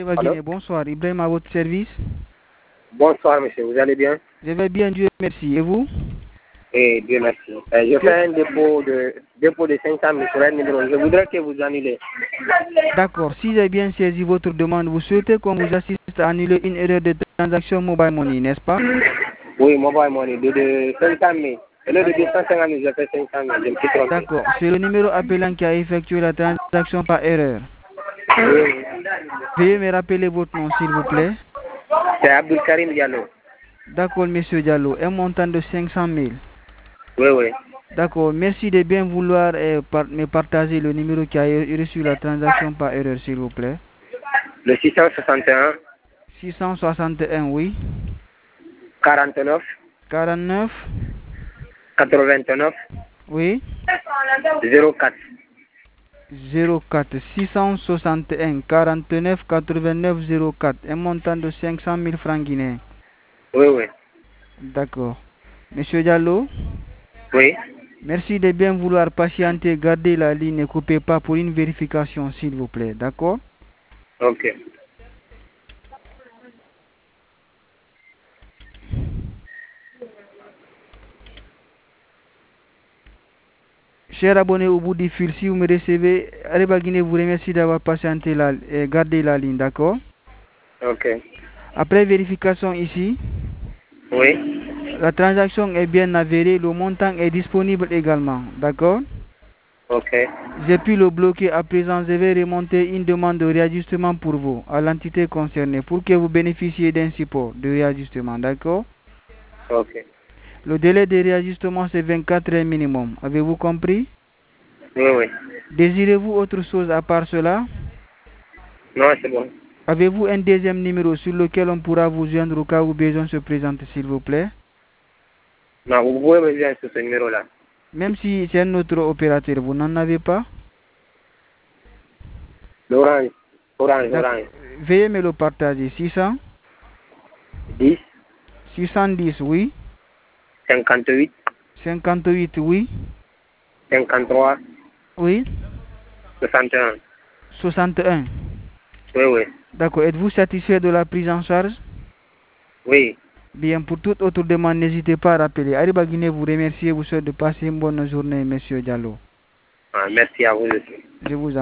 Allô? Bonsoir, Ibrahim à votre service. Bonsoir, monsieur. Vous allez bien? Je vais bien, Dieu merci. Et vous? Eh, Dieu merci. Je fais un dépôt de 500 000 sur un numéro. Je voudrais que vous annulez. D'accord. Si j'ai bien saisi votre demande, vous souhaitez qu'on vous assiste à annuler une erreur de transaction mobile money, n'est-ce pas? Oui, mobile money de 500 000. Au lieu de 250 000, j'ai fait 500 000. Je me suis trompé. D'accord. C'est le numéro appelant qui a effectué la transaction par erreur. Oui. Veuillez me rappeler votre nom, s'il vous plaît. C'est Abdul Karim Diallo. D'accord, monsieur Diallo. Un montant de 500 000. Oui, oui. D'accord. Merci de bien vouloir me partager le numéro qui a reçu la transaction par erreur, s'il vous plaît. Le 661 661, oui. 49 49, 89 oui. 04. 04 661 49 89 04. Un montant de 500 000 francs guinéens. Oui, oui. D'accord. Monsieur Diallo, Oui. merci de bien vouloir patienter, garder la ligne, ne coupez pas pour une vérification, s'il vous plaît. D'accord? Ok. Chers abonnés au bout du fil, si vous me recevez, Areba Guinée vous remercie d'avoir patienté et gardé la ligne, d'accord? Ok. Après vérification ici, Oui. la transaction est bien avérée, le montant est disponible également, d'accord? Ok. J'ai pu le bloquer à présent, je vais remonter une demande de réajustement pour vous, à l'entité concernée, pour que vous bénéficiez d'un support de réajustement, d'accord? Ok. Le délai de réajustement, c'est 24 heures minimum. Avez-vous compris? Oui, oui. Désirez-vous autre chose à part cela? Non, c'est bon. Avez-vous un deuxième numéro sur lequel on pourra vous joindre au cas où besoin se présente, s'il vous plaît? Non, vous pouvez me dire sur ce numéro-là. Même si c'est un autre opérateur, vous n'en avez pas? L'orange. Orange, D'accord. orange. Veuillez me le partager. 600, 10, 610, oui. 58, 58, oui. 53, Oui. 61. 61. Oui, oui. D'accord. Êtes-vous satisfait de la prise en charge? Oui. Bien, pour toute autre demande, n'hésitez pas à rappeler. Ariba Guinée vous remercie et vous souhaite de passer une bonne journée, monsieur Diallo. Ah, merci à vous aussi. Je vous en